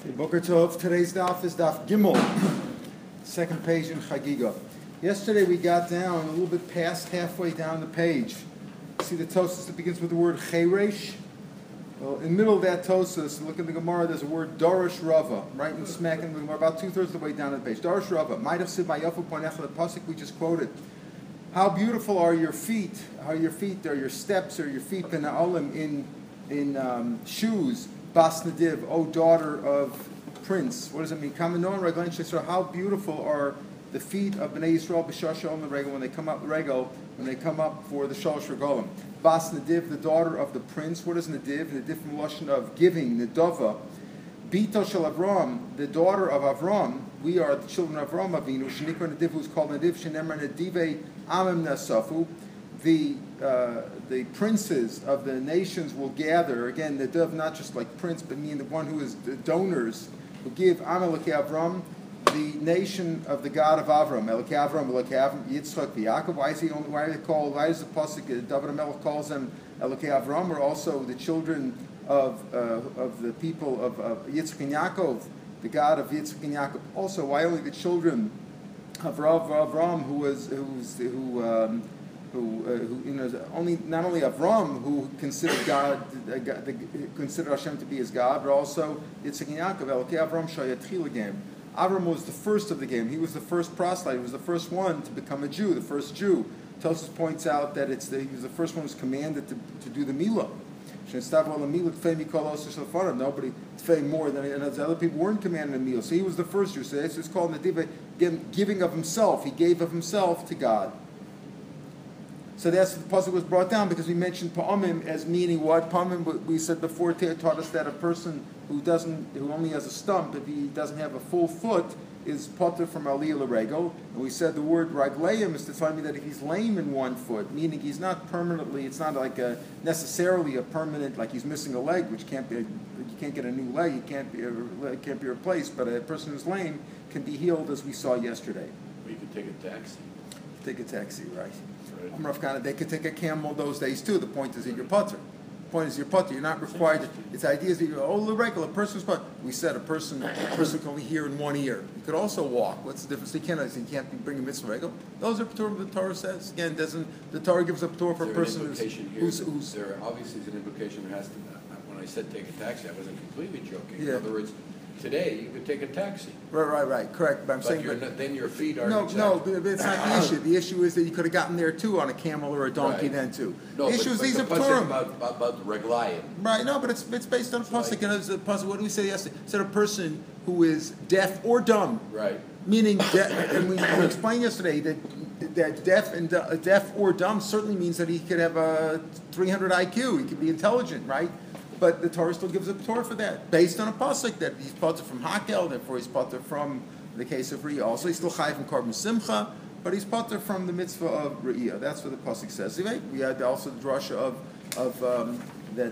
Boker Tov. Today's daf is daf Gimel, second page in Chagiga. Yesterday we got down a little bit past halfway down the page. See the Tosas that begins with the word Cheresh? Well, in the middle of that Tosas, look in the Gemara, there's a word Dorish Rava, right in smack in the Gemara, about 2/3 of the way down the page. Dorish Rava, might have said Mayafu Ponecha, the pasuk we just quoted. How beautiful are your feet? How your feet are your steps or your feet in shoes. Bas Nadiv, O daughter of Prince. What does it mean? How beautiful are the feet of Bnei Yisrael b'shasha on the regal when they come up for the Shalosh Regalim. Bas Nadiv, the daughter of the prince. What is Nadiv? Nadiv from Lashon of giving, Nadava. Bito Shel Avram, the daughter of Avram. We are the children of Avram Avinu. Shenikra Nadiv, who's called Nadiv. Shenemar Nadive Amim Nasafu. The princes of the nations will gather. Again, the dove, not just like prince, but meaning the one who is the donors, who give Amalekei Avram, the nation of the God of Avram. Elokei Avram, Yitzchak, Yaakov. Why is the pasuk David HaMelech calls them Elokei Avram, or also the children of the people of Yitzchak and Yaakov, the God of Yitzchak and Yaakov. Also, why only the children of Avram, not only Avram, who considered considered Hashem to be his God, but also Yitzchak and Yaakov. Elokei Avram Shayatchil again. Avram was the first of the game. He was the first proselyte. He was the first one to become a Jew, the first Jew. Tosfos points out that he was the first one who was commanded to do the Milah. Nobody tfei more than other people weren't commanded a meal. So he was the first Jew. So it's called Nadiv, giving of himself. He gave of himself to God. So that's the pasuk was brought down because we mentioned pa'amim as meaning what? Pa'amim, we said before, taught us that a person who only has a stump, if he doesn't have a full foot, is potter from aliyah l'regel. And we said the word ragleim is to tell me that if he's lame in one foot, meaning he's not permanently, it's not like necessarily a permanent, like he's missing a leg, which can't be, you can't get a new leg, it can't be replaced, but a person who's lame can be healed as we saw yesterday. Or you could take a taxi. Take a taxi, right. They could take a camel those days too. The point is that you're putter. The point is you're putter. You're not required. It's ideas that you're the regular person's putter. We said a person can only hear in one ear. You could also walk. What's the difference? He can't be bringing mitzvah regular. Those are Torah. The Torah says again. The Torah gives a Torah for a person who's there obviously is an implication. There has to. When I said take a taxi, I wasn't completely joking. Yeah. In other words, today you could take a taxi. Right. Correct. But I'm saying, then your feet are no. But it's not the issue. The issue is that you could have gotten there too on a camel or a donkey then too. No, the issue is these are Torah about reglayim. Right. No, but it's based on a pasuk. What did we say yesterday? It said a person who is deaf or dumb. Right. Meaning, and we explained yesterday that deaf or dumb certainly means that he could have a 300 IQ. He could be intelligent, right? But the Torah still gives a Torah for that, based on a pasuk that he's potter from Hakel, therefore he's potter from the case of Re'iyah. Also, he's still chai from Korban Simcha, but he's potter from the mitzvah of Re'iyah. That's what the pasuk says. We had also the drasha the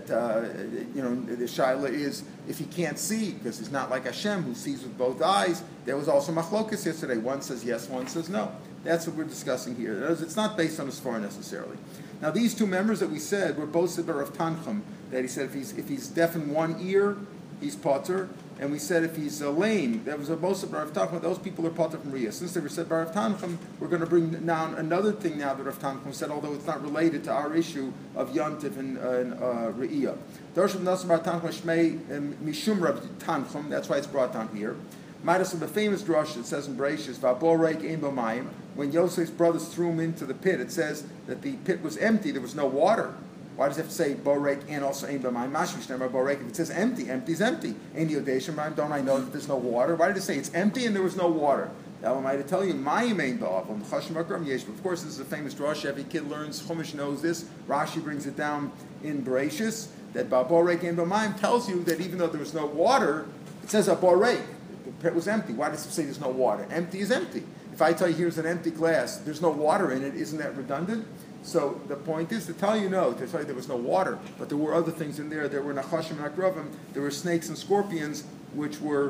shaila is if he can't see because he's not like Hashem who sees with both eyes. There was also machlokas yesterday. One says yes, one says no. That's what we're discussing here. It's not based on a svar necessarily. Now, these two members that we said were both Sibber of Tanchum, that he said if he's deaf in one ear, he's potter, and we said if he's lame, that was a both Sibber of Tanchum, those people are potter from Re'iyah. Since they were Sibber of Tanchum, we're going to bring down another thing now that Rav Tanchum said, although it's not related to our issue of Yontif and Re'iyah. Darshav Nasr Bar Tanchum Shmei Mishum Rav Tanchum, that's why it's brought down here. Midas of the famous drush that says in Bereshis, Va'borek ein b'mayim, when Yosef's brothers threw him into the pit, it says that the pit was empty, there was no water. Why does it have to say borek and also ein b'mayim? Mashvish never borek. If it says empty, empty is empty. Ein yodeshim, don't I know that there's no water? Why did it say it's empty and there was no water? Now am I to tell you, mayim ein ba'avam, chashim akram yesh. Of course, this is a famous drush. Every kid learns. Chumash knows this. Rashi brings it down in Bereshis that borek ein b'mayim tells you that even though there was no water, it says a borek. The pit was empty. Why does it say there's no water? Empty is empty. If I tell you here's an empty glass, there's no water in it, isn't that redundant? So the point is to tell you no, to tell you there was no water, but there were other things in there. There were nachashim and akravim. There were snakes and scorpions, which were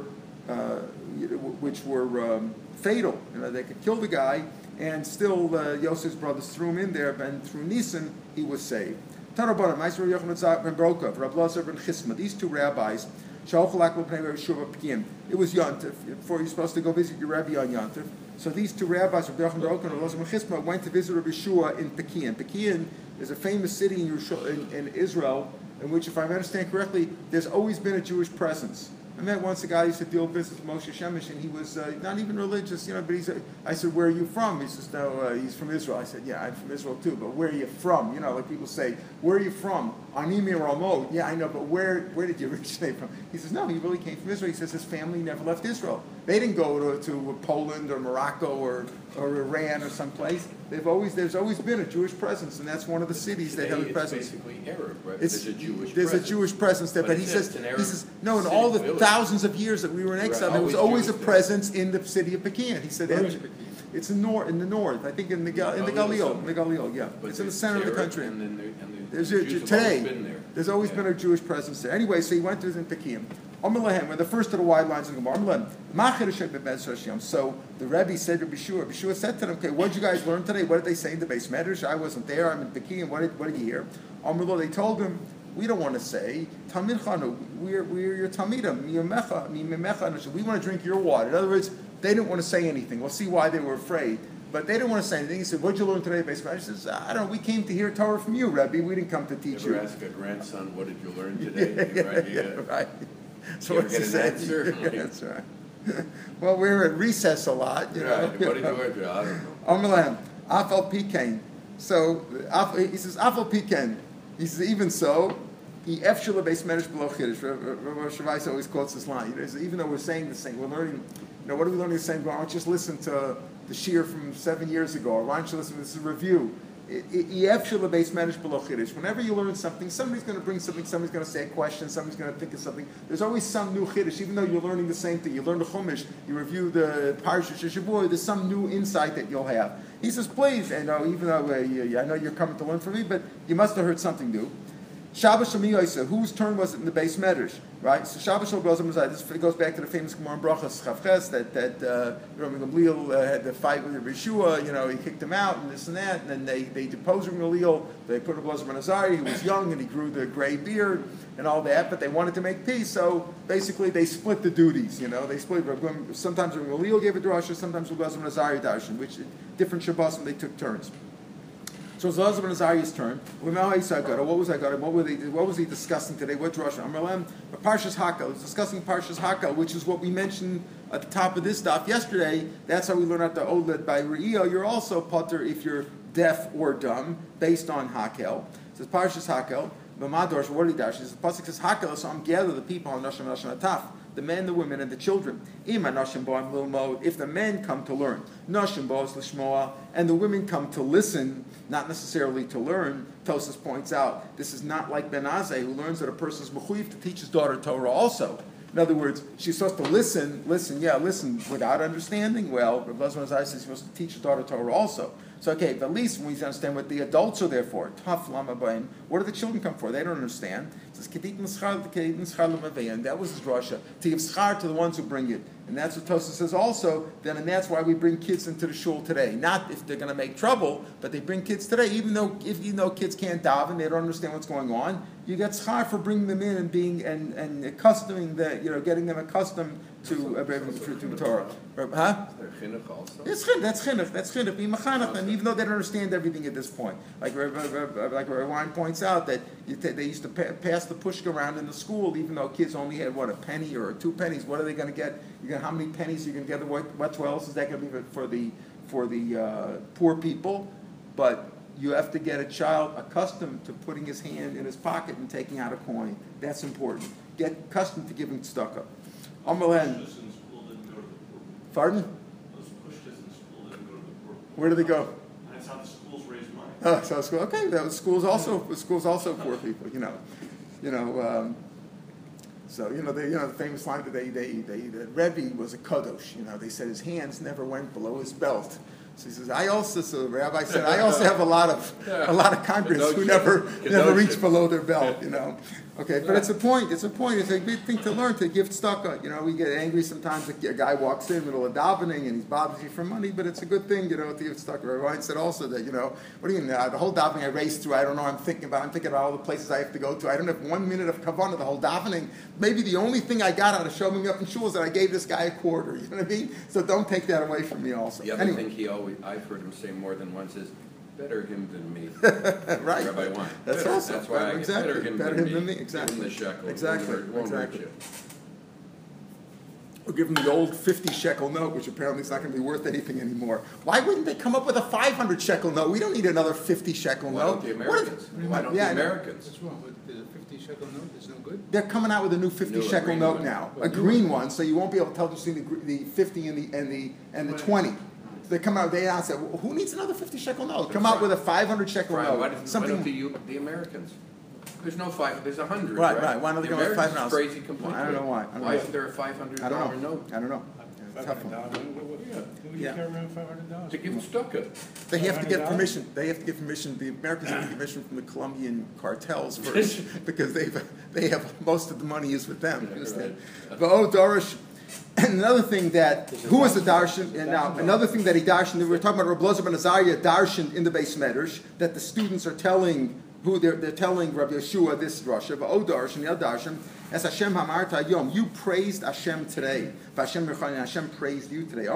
fatal. They could kill the guy, and still Yosef's brothers threw him in there, and through Nisan he was saved. These two rabbis It was Yontif, before you're supposed to go visit your Rebbe on Yontif. So these two rabbis, Rabbi Yochanan Roken and Elazar Mechisma, went to visit Rabbi Yeshua in Pekin. Pekin is a famous city in Israel, in which, if I understand correctly, there's always been a Jewish presence. I met once a guy who used to deal business with Moshe Shemesh, and he was not even religious, but I said, where are you from? He says, no, he's from Israel. I said, yeah, I'm from Israel too, but where are you from? Like people say, where are you from? Animi Ramot. Yeah, I know, but where did you originate from? He says, no, he really came from Israel. He says his family never left Israel. They didn't go to Poland or Morocco or Iran or someplace. There's always been a Jewish presence, and that's one of the cities that have a presence. It's basically Arab, right? There's a Jewish presence there, but he says, no, in all the village. Thousands of years that we were in exile, there was always a presence in the city of Pekin. He said, it's in the north, I think in the Galil, yeah. But it's in the center of the country. There's There's always been a Jewish presence there. Anyway, so he went to Pekin. We're the first of the wide lines of the Gemara. So the Rebbe said to Bishua said to them, okay, what did you guys learn today? What did they say in the base medrash? I wasn't there, I'm in Pekin. What did you hear? They told him, we don't want to say, Tamid Chanu, we're your Tamidim, we want to drink your water. In other words, they didn't want to say anything. We'll see why they were afraid. But they didn't want to say anything. He said, what did you learn today, base medrash? He says, I don't know, we came to hear Torah from you, Rebbe. We didn't come to teach you. Ever ask a grandson, what did you learn today? Right. So what's he saying? That's right. Well, we were at recess a lot, What did you learn? I don't know. Afal Piken. So he says, Afal Piken. He says, even so, he efshula base medrash below chiddush. Rabbi Shavai always quotes this line. Even though we're saying the same, we're learning. What are we learning the same? Why don't you just listen to the shir from 7 years ago? Or why don't you listen to this review? Whenever you learn something, somebody's going to bring something, somebody's going to say a question, somebody's going to think of something. There's always some new chiddush, even though you're learning the same thing. You learn the Chumash, you review the Parashat Shavua, there's some new insight that you'll have. He says, please, even though I know you're coming to learn from me, but you must have heard something new. Shabbos Shemiyoseh, whose turn was it in the base medrash, right? So Shabbos Shemiyoseh, this goes back to the famous Gemara in Brachas Chavches that Rabbi Gamliel had the fight with Rabbi Yeshua, he kicked him out and this and that, and then they deposed Rabbi Gamliel, they put Rabbi Elazar ben Azariah, he was young and he grew the gray beard and all that, but they wanted to make peace, so basically they split the duties, they split, sometimes Rabbi Gamliel gave a drasha, sometimes Rabbi Elazar ben Azariah darshan, which different Shabbos they took turns. So it's Elazar ben Azariah's turn. What was he discussing today? What Rosh Amarlem? Parshas Hakel. He's discussing Parshas Hakel, which is what we mentioned at the top of this stuff yesterday. That's how we learn at the Oled by Re'iyah. You're also potter if you're deaf or dumb, based on Hakel. It says Parshas Hakel. B'madorsh, what did he dash? The pasuk says Hakel, so I'm gather the people on Nashim Ataf. The men, the women, and the children. If the men come to learn, and the women come to listen, not necessarily to learn, Tosas points out, this is not like Ben Azai, who learns that a person is mechuyev to teach his daughter Torah also. In other words, she's supposed to listen without understanding. Well, Rabbi Elazar ben Azariah says she's supposed to teach his daughter Torah also. So, okay, but at least we understand what the adults are there for. Tough lama b'ayim. What do the children come for? They don't understand. It says, and that was his drasha. To give schar to the ones who bring it. And that's what Tosa says also, then, and that's why we bring kids into the shul today. Not if they're going to make trouble, but they bring kids today, even though kids can't daven, they don't understand what's going on. You get schar for bringing them in and being and accustoming getting them accustomed to Torah. Huh? That's chinuch. That's chinuch. Be machanach them, even though they don't understand everything at this point. Like Ryan points out that they used to pass the pushka around in the school, even though kids only had a penny or 2 pennies. What are they going to get? How many pennies are you going to get? What else is that going to be for the poor people? But you have to get a child accustomed to putting his hand in his pocket and taking out a coin. That's important. Get accustomed to giving tzedakah. Pardon? Those pushkas in school didn't go to the poor. Where do they go? That's how the schools raised money. Oh, so school. Okay, that was schools also poor people. So the famous line that the Rebbe was a kadosh. They said his hands never went below his belt. So he says, so the rabbi said, I also have a lot of converts who never reach below their belt, Okay, but it's a point. It's a big thing to learn, to give tzedakah. We get angry sometimes if a guy walks in the middle of davening and he bothers you for money, but it's a good thing, to give tzedakah. Rabbi said also that, what do you mean, the whole davening I raced through, I don't know, I'm thinking about all the places I have to go to. I don't have 1 minute of kavanah the whole davening. Maybe the only thing I got out of showing up in shul is that I gave this guy a quarter, you know what I mean? So don't take that away from me also. The other thing I've heard him say more than once is, better him than me. Right. Rabbi Wein. That's also That's why I get better him than me. Exactly. Give him the shekel. Exactly. Won't hurt you. Or give them the old 50 shekel note, which apparently is not going to be worth anything anymore. Why wouldn't they come up with a 500 shekel note? We don't need another 50 shekel Why note. don't the Americans? Why don't the Americans? What's wrong with the 50 shekel note? It's no good? They're coming out with a new 50 shekel green note one. now, a green one, so you won't be able to tell between the 50 and the 20. They come out. They ask, well, who needs another 50 shekel note? Come out with a 500 shekel Brian, note. why don't the Americans? There's no there's 100. Right. Why don't they the go with Americans $5? crazy completely. Well, I don't know why. Why isn't there a $500 note? I don't know. Tough one. Who do you carry around $500? To give tzedakah. They have to get $500? permission. They have to get permission. The Americans have to get permission from the Colombian cartels first, because they have most of the money is with them. You understand? But Darish. And another thing who was the darshan? And now another thing that he darshan. We were talking about Reb Elazar ben Azariah darshan in the Beis Medrash, that the students are telling they're telling Rabbi Yeshua this drasha. But darshan, the other darshan, as Hashem hamarta yom, you praised Hashem today. Hashem praised you today.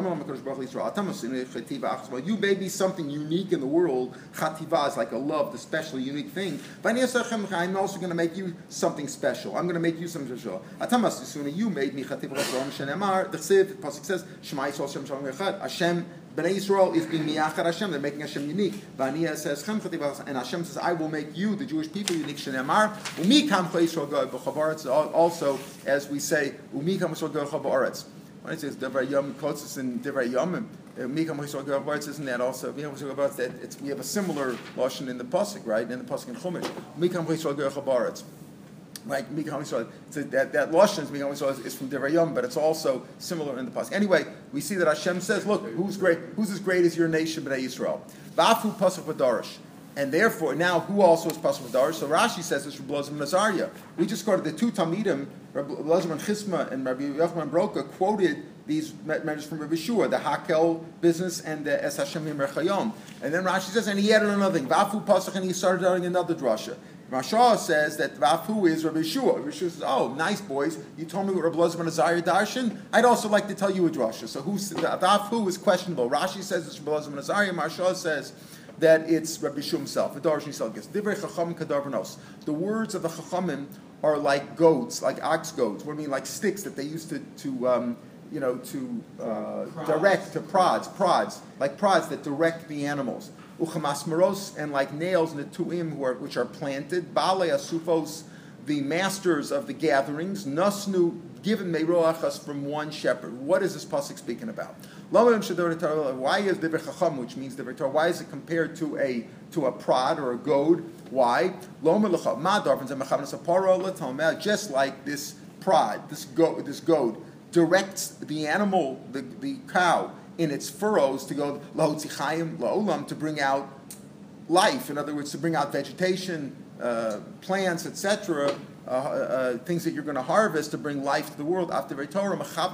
You may be something unique in the world. Chativa is like a loved, a special, unique thing. But I'm also going to make you something special. I'm going to make you something special. You made me chativa. The pasuk says, Shema Yisrael Hashem Shalom Echad. Hashem Bnei Yisrael is being miyachad Hashem. They're making Hashem unique. V'aniya says, and Hashem says, I will make you, the Jewish people, unique. Shenemar umi kamcha Yisrael go b'chabaretz. Also, as we say, umi kam Yisrael go b'chabaretz. When it says Divrei Yom, quotes us in Divrei Yomim. Umi kam Yisrael go b'chabaretz. Isn't that also? We have a similar lashon in the pasuk, right? In the pasuk in Chumash. Umi kam Yisrael go b'chabaretz. Like Mikam Yisrael, that lashon is from Divrei Yom, but it's also similar in the pasuk. Anyway, we see that Hashem says, "Look, who's great? Who's as great as your nation, Bnei Yisrael?" Vafu pasuk v'darish, and therefore now who also is pasuk v'darish? So Rashi says this from Elazar ben Azariah. We just quoted the two Talmidim, Rabbi Elazar ben Chisma and Rabbi Yochanan Broka, quoted these measures from Rabbi Shua, the Hakel business and the Es Hashem Yimrei Chayom. And then Rashi says, and he added another thing, Vafu pasuk, and he started adding another drasha. Mashal says that Vafu is Rabbi Shua. Rabbi Shua says, oh, nice boys, you told me what Rabbi Elazar ben Azariah darshan. I'd also like to tell you a drasha. So Vafu is questionable. Rashi says it's Rabbi Elazar ben Azariah. Mashal says that it's Rabbi Shua himself. The darshan himself gets Divrei Chacham Kadarvanos. The words of the Chachamim are like goads, like ox goads. What I mean, like sticks that they used to direct to prods that direct the animals. Uchamasmeros, and like nails in the tuim which are planted. Baalei asufos, the masters of the gatherings. Nasnu, given meiroachas from one shepherd. What is this pasuk speaking about? Why is Divrei Chacham, which means Divrei Torah? Why is it compared to a prod or a goad? Why? Just like this prod, this goad directs the animal, the cow, in its furrows to go lahotzichayim laolam, to bring out life. In other words, to bring out vegetation, plants, etc., things that you're going to harvest to bring life to the world. After Divrei Torah,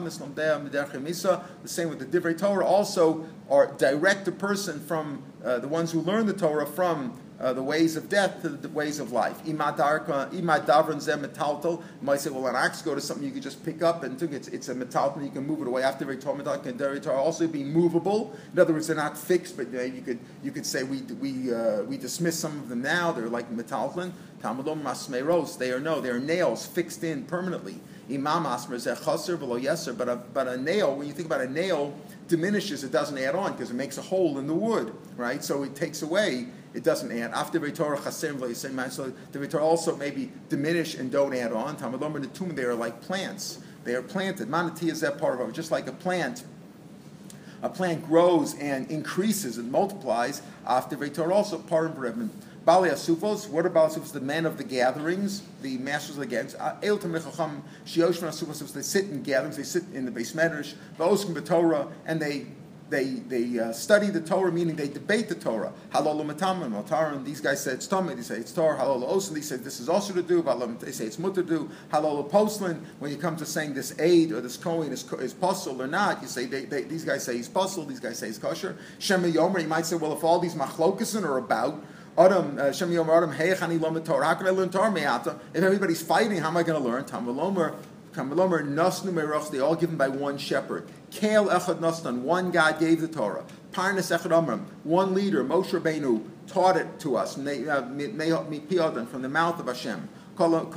the same with the Divrei Torah, also are direct a person from the ones who learn the Torah from the ways of death to the ways of life. Imad davran zeh metaltal. You might say, well, an axe go to something you can just pick up and it's a metaltal, you can move it away. After Divrei Torah, metaltal can Divrei Torah also be movable. In other words, they're not fixed, but you could say we dismiss some of them now. They're like metaltal. Tamalom masmeros. They are nails fixed in permanently. Imam asmer zeh chaser v'lo yeser. But a nail, when you think about a nail, diminishes. It doesn't add on because it makes a hole in the wood, right? So it takes away. It doesn't add. After Divrei Torah chaserim v'lo yeser. So Divrei Torah also maybe diminish and don't add on. Tamalom and the tum, they are like plants. They are planted. Manati is that part of it. Just like a plant. A plant grows and increases and multiplies. After Divrei Torah also part of Rebbe. Baalei asufos. What about asufos? The men of the gatherings, the masters of the gatherings. El tamei chacham sheyoshen asufos. They sit in gatherings. They sit in the Beis Medrash. V'oskim b'Torah, and they they study the Torah, meaning they debate the Torah. Halal u'matamim, and these guys say it's tamid, they say it's Torah. Halal u'osin, they say this is also to do. They say it's mutter to do. Halal u'poslin, when you come to saying this aid or this kohen is puzzle or not, you say these guys say he's puzzle, these guys say he's kosher. Shema yomer, you might say, well, if all these machlokasin are about Adam, Shem Yom Adam, hey, Chani Lom Torah. How can I learn Torah me'ata? If everybody's fighting, how am I going to learn? Tamalomer, Nasnu Meroch, they all given by one shepherd. Kael Echad Nasnan, one God gave the Torah. Parnas Echad Amram, one leader, Moshe Rabbeinu, taught it to us, from the mouth of Hashem. From the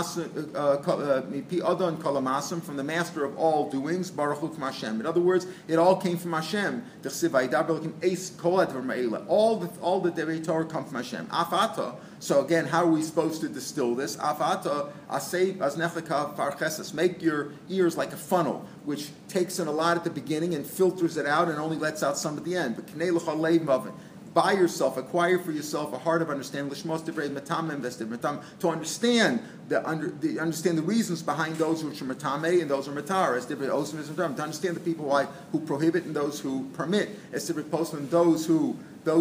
master of all doings, Baruch Hu from Hashem. In other words, it all came from Hashem. All the Devei Torah come from Hashem. Afata. So again, how are we supposed to distill this? Afata asay aznecha farcheses. Make your ears like a funnel, which takes in a lot at the beginning and filters it out and only lets out some at the end. But knei l'cha leiv mavin. Buy yourself, acquire for yourself a heart of understanding. To understand understand the reasons behind those which are matame and those who are matar. To understand the people who prohibit and those who permit. As to repose from those who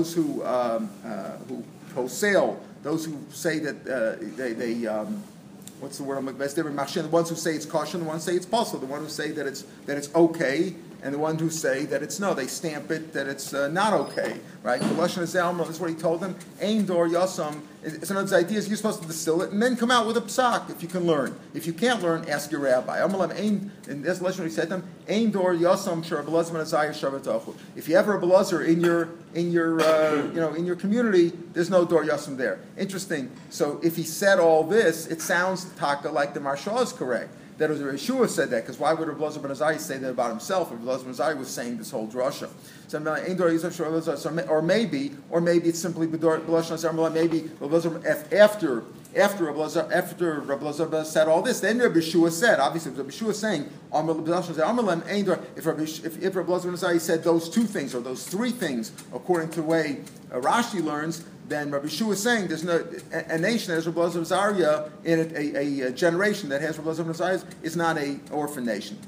wholesale, those who say that they what's the word? The ones who say it's kosher, the ones who say it's possible, the ones who say that it's okay, and the ones who say that it's no, they stamp it that it's not okay, right? The Lashon Hazeh, this is what he told them. Ein dor yasam. It's another idea is you're supposed to distill it and then come out with a psak if you can learn. If you can't learn, ask your rabbi. And that's Lashon he said to them. Ein dor yasam shar belazar azayir shavatochu. If you ever a belazar in your community, there's no dor yasam there. Interesting. So if he said all this, it sounds taka like the Marsha is correct. That was Yeshua said that, because why would Rabbi Elazar ben Azariah say that about himself? Rabbi Elazar ben Azariah was saying this whole drasha. So, or maybe it's simply maybe Rabbi Elazar said all this. Then Rabbi Yeshua said, obviously, Rabbi Yeshua saying, if Rabbi Elazar ben Azariah said those two things or those three things, according to the way Rashi learns, then Rabbi Yeshua is saying there's no a nation that has Rabbi Elazar ben Azariah in it, a generation that has Rabbi Elazar ben Azariah is not an orphan nation.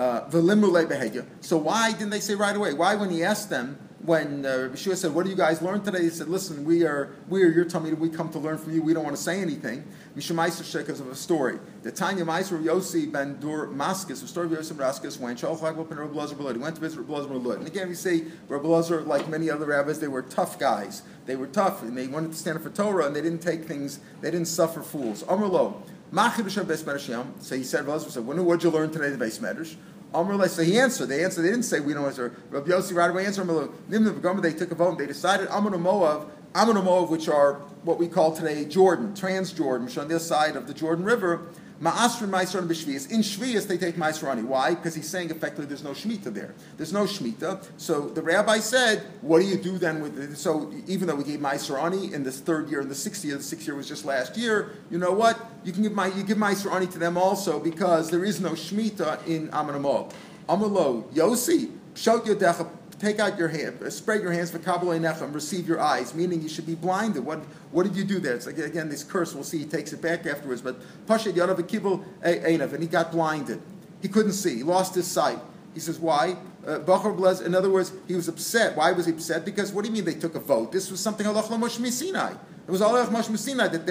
So why didn't they say right away? Why, when he asked them, when Rabbi Yeshua said, "What do you guys learn today?" He said, "Listen, we are your Talmud. We come to learn from you. We don't want to say anything." Because of a story. The Tanya Meiser Yossi ben Dur Maskus, the story of Yossi ben Maskus, when Rabbi Elazar went to visit Rabbi Elazar. And again, we see Rabbi Elazar, like many other rabbis, they were tough guys. They were tough, and they wanted to stand up for Torah, and they didn't take things. They didn't suffer fools. Amrlo, so he said, Rabbi Elazar said, "What did you learn today, the Beis Medrash?" So he answered. They answered. They didn't say we don't answer. Rabbi Yossi right away answered. They took a vote and they decided Ammon and Moav, which are what we call today Jordan, Transjordan, which on this side of the Jordan River. Ma'asrin Ma'asron b'Shvius. In Shvius they take Ma'asrani. Why? Because he's saying effectively there's no Shemitah there. There's no Shemitah. So the rabbi said, what do you do then with it? So even though we gave Ma'asrani in this third year, in the 6th year, the 6th year was just last year, you know what? You give Ma'asrani to them also because there is no Shemitah in Ammon and Moav. Amalo, Yossi, Shot Yodecha, take out your hand, spread your hands for Kabbalah Nechem, receive your eyes, meaning you should be blinded. What did you do there? It's like, again, this curse, we'll see, he takes it back afterwards, but Pashat Yadav Kibul Einav, and he got blinded. He couldn't see, he lost his sight. He says, why? In other words, he was upset. Why was he upset? Because, what do you mean they took a vote? This was something Allah Moshe Sinai. It was Allah Moshe Sinai that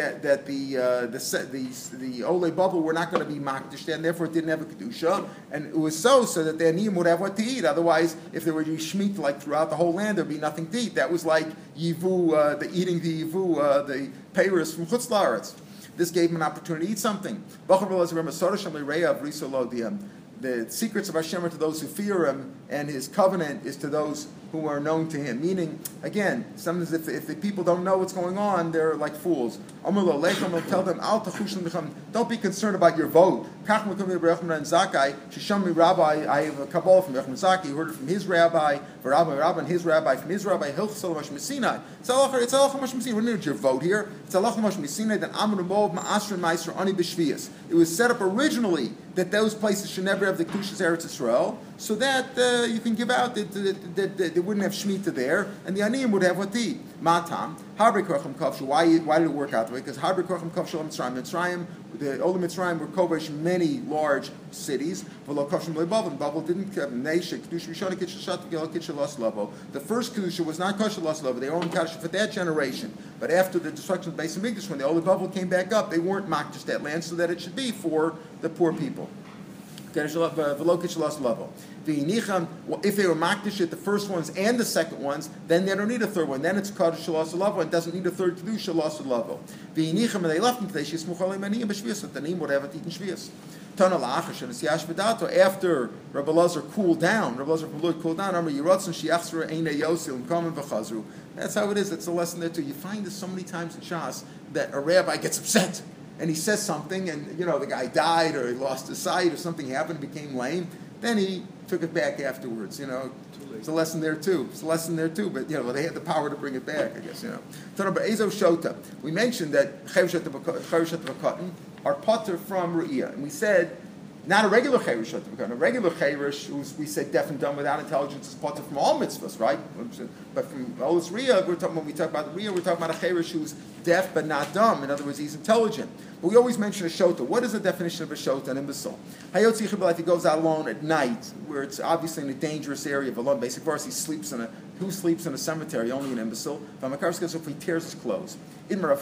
the Ole bubble were not going to be makdish, and therefore it didn't have a kedusha, and it was so that the aniyim would have what to eat. Otherwise, if there were shemitah like throughout the whole land, there'd be nothing to eat. That was like yivu, eating the yivu, the payers from Chutz La'aretz. This gave him an opportunity to eat something. The secrets of Hashem are to those who fear Him, and His covenant is to those who are known to Him. Meaning, again, sometimes if the people don't know what's going on, they're like fools. Tell them, don't be concerned about your vote. Shishami Rabbi, I have a Kabbalah from Yochanan Zaki, heard it from his rabbi, and his rabbi from his rabbi, it's Allah Messina. It's Allah Messina. What is your vote here? It's Allah Messina that Ammon and Moav Ma'asrin Ma'asr Ani B'Shvius. It was set up originally that those places should never have the Kedushas Eretz Yisrael, so that you can give out, they they wouldn't have Shemitah there, and the Aniyim would have what to eat. Matam, Harbe Korchim Kavshu. Why did it work out the way? Because Harbe Korchim Kavshu Mitzrayim. Mitzrayim, the older Mitzrayim were kovesh many large cities. V'lo Kavshim leBavel. Bavel didn't have Neshek. Kedusha Rishona Kitcha Shat Gelo Kitcha Los Lovo. The first Kedusha was not Kosher Los Lovo. They were only Kaddish for that generation. But after the destruction of the Beis Hamikdash, when the older Bavel came back up, they weren't makdish that land, so that it should be for the poor people. If they were makdish it, the first ones and the second ones, then they don't need a third one. Then it's kaddish shalos lavo and doesn't need a third kedusha shalos lavo. And they left them today. She's muchalim aniyim b'shvius. The tanim would have it eaten shvius. Tana la'achar and siyash v'dato. After Rabbi Lazar cooled down, Rabbi Lazar from Lud cooled down. Amar yiratzon shiachzru einei yosil and kamen v'chazru. That's how it is. It's a lesson there too. You find this so many times in Shas that a rabbi gets upset. And he says something, and the guy died, or he lost his sight, or something happened, became lame. Then he took it back afterwards. It's a lesson there too. But they had the power to bring it back, I guess. We mentioned that Chereshet V'Katan are potter from Ru'iyah, and we said not a regular Chereshet V'Katan. A regular Cheresh, we said deaf and dumb without intelligence, is potter from all mitzvahs, right? But from Olis Riyah, when we talk about the Riyah, we're talking about a Cheresh who's deaf but not dumb. In other words, he's intelligent. But we always mention a shota. What is the definition of a shota, an imbecile? Hayotzi Chibel, if he goes out alone at night, where it's obviously in a dangerous area of alone, basic verse, who sleeps in a cemetery? Only an imbecile. If he tears his clothes. He's got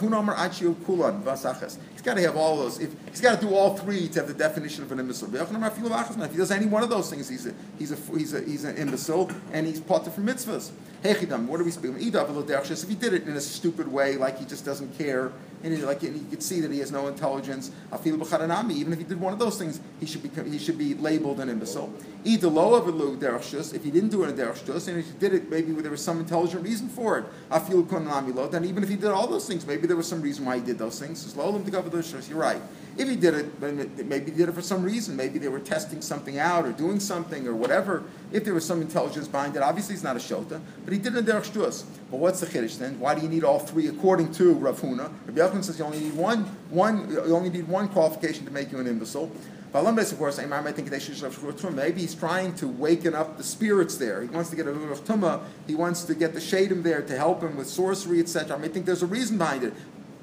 to have all those. He's got to do all three to have the definition of an imbecile. If he does any one of those things, he's an imbecile, and he's potter from mitzvahs. What are we speaking? If he did it in a stupid way, like he just doesn't care, and you could see that he has no intelligence, even if he did one of those things, he should be labeled an imbecile. If he didn't do it in derech shtus, and if he did it, maybe there was some intelligent reason for it. Then even if he did all those things, maybe there was some reason why he did those things. You're right. If he did it, maybe he did it for some reason. Maybe they were testing something out or doing something or whatever. If there was some intelligence behind it, obviously it's not a shota, but he did it in derech shtus. But what's the chiddush then? Why do you need all three according to Rav Huna? Rabbi Yochanan says you only need one qualification to make you an imbecile. Of course, I think maybe he's trying to waken up the spirits there. He wants to get a Ruach Tumah. He wants to get the Shadim there to help him with sorcery, etc. I think there's a reason behind it.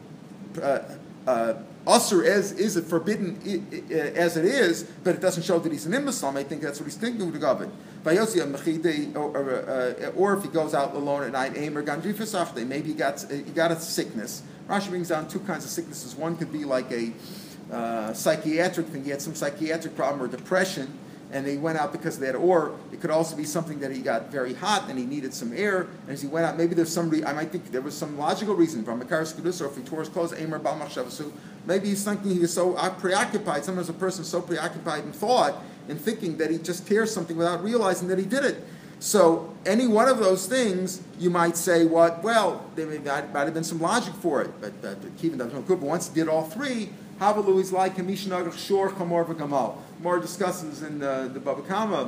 Usr is it forbidden as it is, but it doesn't show that he's an imbecile. I think that's what he's thinking of the Gavin. Or if he goes out alone at night, maybe he got a sickness. Rashi brings down two kinds of sicknesses. One could be like a psychiatric thing. He had some psychiatric problem or depression, and he went out because of that. Or it could also be something that he got very hot and he needed some air, and as he went out, maybe there's I might think there was some logical reason from Makaris Kedus, or if he tore his clothes, Eimer Bal Machshavasu. Maybe he's thinking he was so preoccupied. Sometimes a person is so preoccupied in thought and thinking that he just tears something without realizing that he did it. So any one of those things, you might say, well, there might have been some logic for it, but Kivin doesn't know good. But once he did all three, Havalu is like Hamishnagach Shor Chamor V'Gamal. More discusses in the Bava Kama.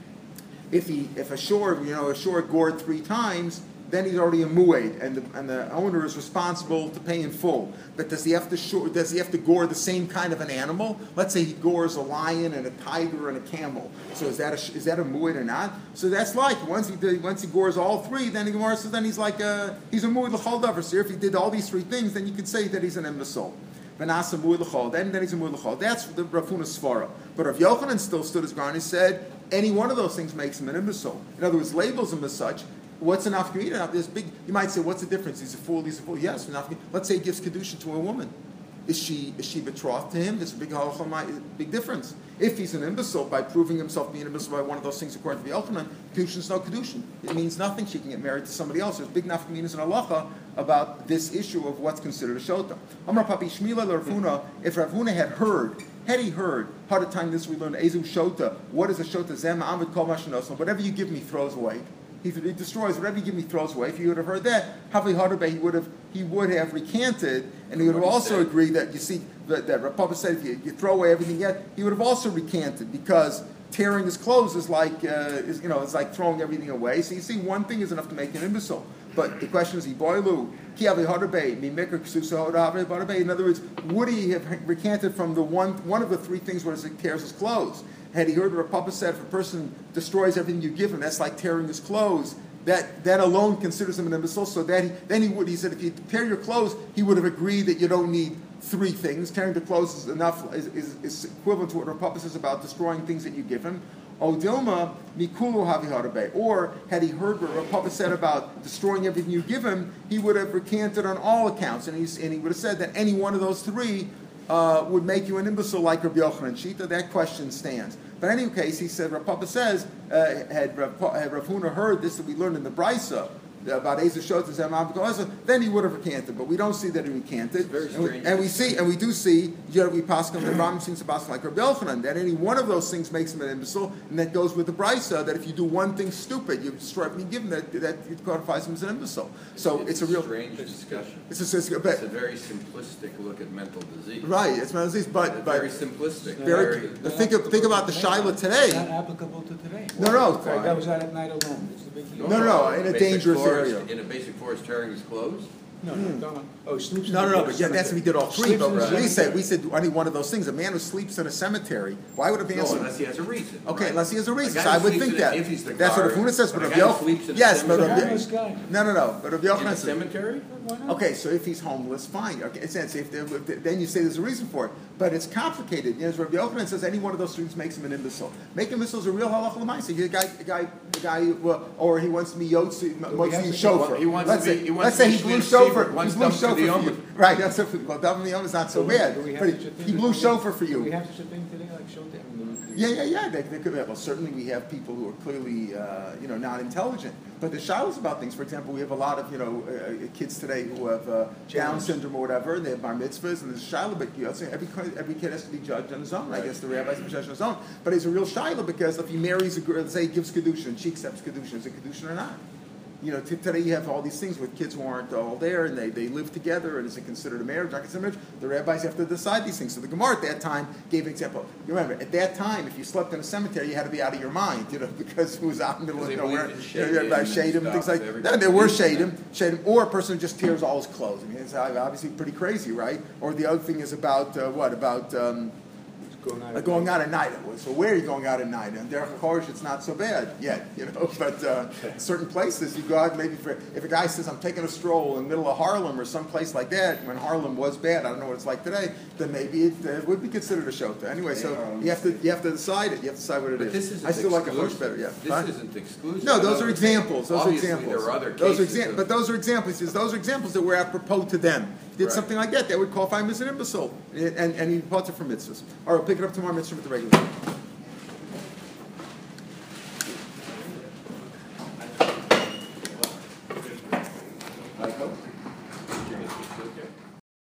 If a shor gored 3 times, then he's already a mu'ed, and the owner is responsible to pay in full. But does he have to gore the same kind of an animal? Let's say he gores a lion and a tiger and a camel. So is that a mu'ed or not? So that's like once he gores all 3, then Gemara says then he's like he's a mu'ed l'chol davar. So if he did all these 3 things, then you could say that he's an imbecile. Then he's a mu'ed l'chol. That's the Rav Huna's svara. But Rav Yochanan still stood his ground. He said any one of those things makes him an imbecile. In other words, labels him as such. What's an afkamina? There's big. You might say, what's the difference? He's a fool. Yes, let's say he gives kedusha to a woman. Is she betrothed to him? There's a big difference. If he's an imbecile by proving himself being an imbecile by one of those things according to the Yochanan, kedusha is no kedusha. It means nothing. She can get married to somebody else. There's big nafkaminas in halacha about this issue of what's considered a shota. Amar papi shmila Rav Huna. If Rav Huna had he heard, how the time this we learned ezu shota. What is a shota? Zem amid kol mashanosom. Whatever you give me throws away. He destroys whatever you give me, throws away. If he would have heard that, Havli Harbe, he would have recanted, and he would have also agreed that that Rav Papa said if you throw away everything yet, he would have also recanted because tearing his clothes is like it's like throwing everything away. So you see, one thing is enough to make an imbecile. But the question is, Iboilu, Ki Havli Harbe, Mimikr Ksusa Havli Harbe. In other words, would he have recanted from the one of the 3 things where he tears his clothes? Had he heard what Papa said, if a person destroys everything you give him, that's like tearing his clothes, that alone considers him an imbecile. So he said if you tear your clothes, he would have agreed that you don't need 3 things. Tearing the clothes is enough, is equivalent to what Rav Papa says about destroying things that you give him. Odilma mikulu haviharabe. Or had he heard what Rav Papa said about destroying everything you give him, he would have recanted on all accounts, and he would have said that any one of those 3 would make you an imbecile like Rabbi Yochanan Shita. That question stands. But in any case, he said, Rav Papa says, had Rav Huna heard this that we learned in the Brisa about Ezer Shotas and Ma'am, then he would have recanted. But we don't see that he recanted. Very strange. And we do see, we pass on the Ram seems to pass like Rabbi Yochanan, that any one of those things makes him an imbecile, and that goes with the Brisa, that if you do one thing stupid, you destroy it, give him that it codifies him as an imbecile. So it's a real strange discussion. It's a very simplistic look at mental disease. Right, it's mental disease, but very simplistic. Think about the Shaila today. Not applicable to today. No. That was out at night alone. It's the big deal. No, in a dangerous area. In a basic forest tearing his clothes? No, don't. Oh, sleeps. But yeah, that's what we did all 3. But we Sleeps in said any one of those things. A man who sleeps in a cemetery, why would a man? No, unless he has a reason. Okay, right? unless he has a reason. A So guy I who would sleeps think in that. an empty the That's car, what Rafuna says. But a Rav guy who sleeps in a yes, but cemetery. Nice guy. No. But Rav In a Yochanan says. cemetery? Why not? Okay, so if he's homeless, fine. Okay, it's if then you say there's a reason for it. But it's complicated. As Rabbi Yochanan says, any one of those students makes him an imbecile. Make him imbecile is a real halacha l'maisa. A guy, or he wants to be yotzi, mostly shofar. Let's say he blew shofar. He blew shofar for you. Right, that's what well, Daven the Yom is not so bad. But he blew shofar for Do we you. have such a thing today, like shofar? Yeah. They could have. Well, certainly we have people who are clearly, not intelligent. But the shilas about things. For example, we have a lot of, kids today who have Down syndrome or whatever, and they have bar mitzvahs, and there's shilah. But every kid has to be judged on his own. I guess the rabbis are judged on his own. But it's a real shilah because if he marries a girl, say he gives kedusha and she accepts kedusha, is it kedusha or not? Today you have all these things with kids who aren't all there, and they live together, and is it considered a marriage? Not considered a marriage. The rabbis have to decide these things. So the Gemara at that time gave an example. You remember, at that time, if you slept in a cemetery, you had to be out of your mind, because it was out in the middle of nowhere. Shadim and things like that. There were shadim, or a person who just tears all his clothes. I mean, it's obviously pretty crazy, right? Or the other thing is about going out at night. So where are you going out at night? And there, of course, it's not so bad yet, But certain places you go out maybe if a guy says I'm taking a stroll in the middle of Harlem or some place like that, when Harlem was bad, I don't know what it's like today, then maybe it would be considered a shota. Anyway, so you have to decide it. You have to decide what it is. I still like a horse better. Yeah. This isn't exclusive. No, those are examples. Those are Obviously, examples. there are other cases. But those are examples. Those are examples that were apropos to them. Did something like that would qualify him as an imbecile, and he bought it from mitzvahs. All right, we'll pick it up tomorrow mitzvah with the regular. Michael?